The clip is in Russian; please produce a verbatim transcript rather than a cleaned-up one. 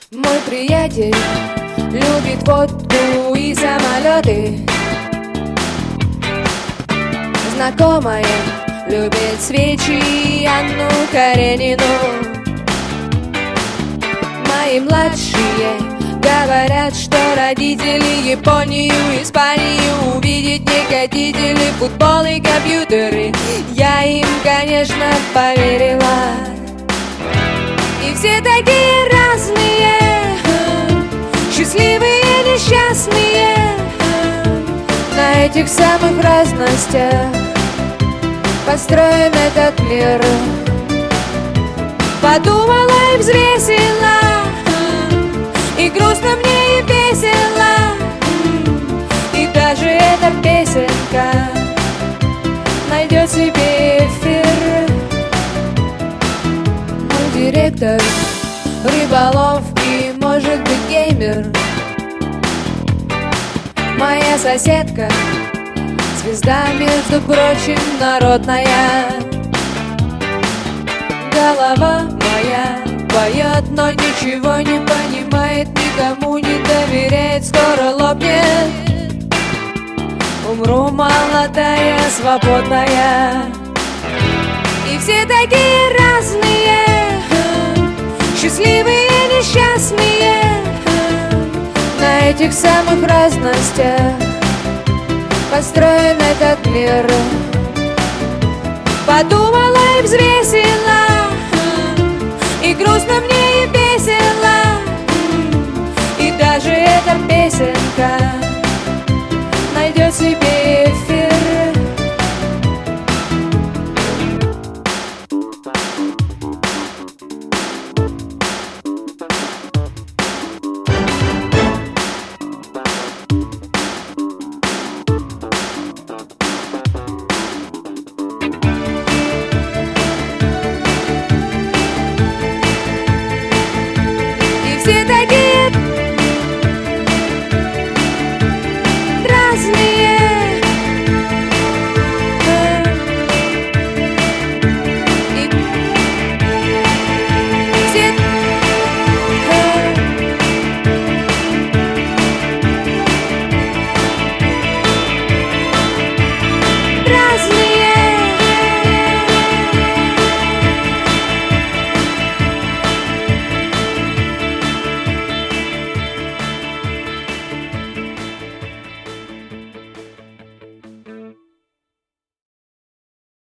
Мой приятель любит водку и самолеты. Знакомая любит свечи и Анну Каренину. Мои младшие говорят, что родители Японию, Испанию увидеть не хотите ли, футбол и компьютеры. Я им, конечно, поверила. И все такие разные, счастливые и несчастные, на этих самых разностях построен этот мир. Подумала и взвесила, и грустно мне, и весело, и даже эта песенка найдет себе эфир. Мой директор рыболов и, может быть, геймер. Моя соседка звезда, между прочим, народная. Голова моя поет, но ничего не понимает, никому не доверяет, скоро лопнет. Умру молодая, свободная. И все такие разные, счастливые и несчастные, на этих самых разностях построен этот мир. Подумала и взвесила, и грустно